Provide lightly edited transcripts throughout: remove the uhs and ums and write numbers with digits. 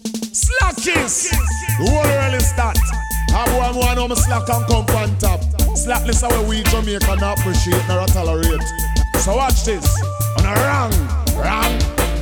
Slackies. The whole world is that. I boy know me slack and come on top. Slackness away we Jamaican not appreciate nor tolerate. So watch this. On a wrong.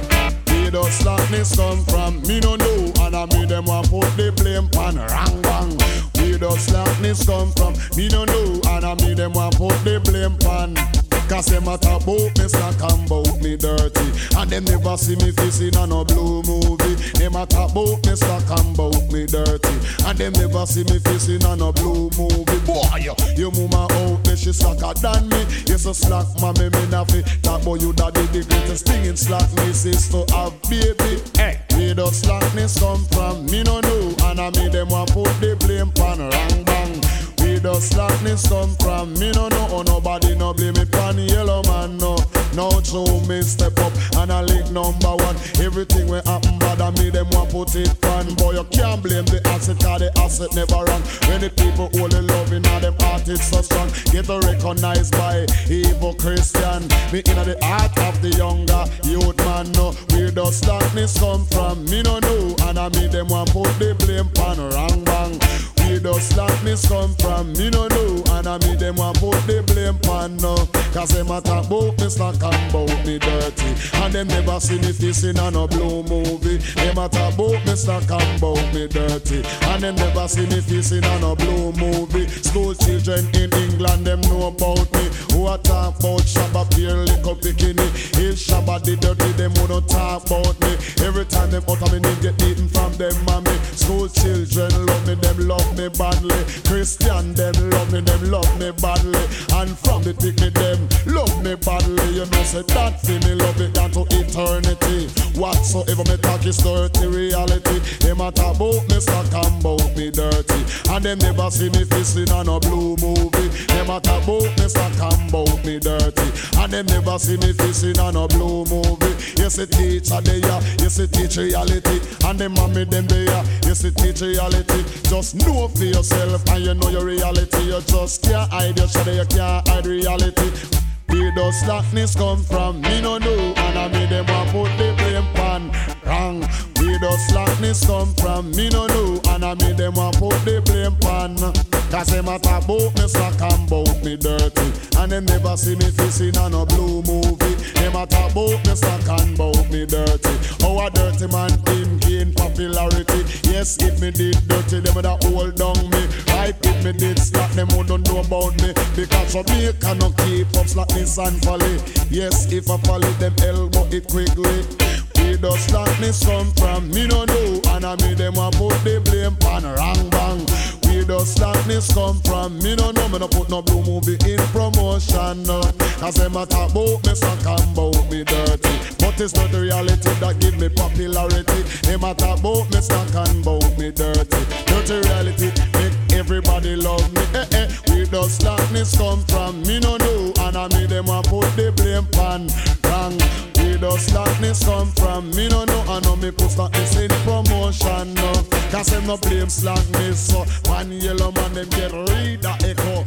Where does slackness come from? Me no know. And I me them want put the blame pan wrong bang. Where does slackness come from? Me no know. And I me them want put the blame pan. Cause them a talk about me slack and about me dirty. And them never see me face in a no blue movie. Them a talk about me slack and about me dirty. And them never see me face in a no blue movie. Boy, your mama out there, she slacker than me. Yes, a slack mommy, me na fi talk about you daddy. The greatest thing in slackness is to have baby. Hey, where does slackness come from? Me no know. And I made them want put the blame pan wrong bang. Where does slackness come from? Me no know. Oh, nobody no blame it pan yellow man no. Now so me step up and I lick number one. Everything will happen bad me them want put it pan. Boy you can't blame the asset cause the asset never wrong. When the people only loving and them heart it's so strong. Get recognized by evil Christian. Me in the heart of the younger youth man no. Where does slackness come from? Me no know. And I me them want put the blame pan wrong bang. Where does slackness come from? Me no know. And I me them want put the blame pan no. Cause them a talk about me slack and about me dirty. And them never see me face in a no blue movie. Them a talk about me slack and about me dirty. And them never see me face in a no blue movie. School children in England them know about me. Who a talk about Shabba Peer little bikini. If Shabba the dirty them who don't talk about me. Every time them out of me name get eaten from them mommy. School children love me, them love me badly. Christian them love me badly. And from the picnic them love me badly. You know say that for me love it down to eternity. Whatsoever me talk is dirty reality. Them a talk about me slack and about me dirty. And them never see me facing on a blue movie. Them a talk about me slack and about me dirty. And them never see me facing on a blue movie. Yes the teacher they are, yes the teach reality. And them mommy them they are, yes the teach reality. Just know for yourself and you know your reality. You just can't hide your shadow, you can't hide reality. Where does slackness come from? Me no know. And I made them want put the blame pan wrong. Where does slackness come from? Me no know. And I made them want put the blame pan. Cause them a talk about me slack and about me dirty. And them never see me facing on a blue movie. Them a talk about me slack and about me dirty. How a dirty man in gain popularity. Yes, if me did dirty, them would hold down me. Right, if me did slack, them wouldn't know about me. Because of me, cannot keep up slackness and folly. Yes, if I folly, them elbow it quickly. Where does slackness come from? Me no know. And I mean them want put the blame pan wrong bang. Where does slackness come from? Me no know. Me no put no blue movie in promotion no. Cause them a talk about me slack and about me dirty. But it's not the reality that give me popularity. Them a talk about me slack and about me dirty. Dirty reality make everybody love me. Where does slackness come from? Me no know. And I mean them want put the blame pan wrong. Where does slackness come from? Me no know. I know me put slackness in promotion no. Cause them no blame slackness so. One yellow man them get rid of echo.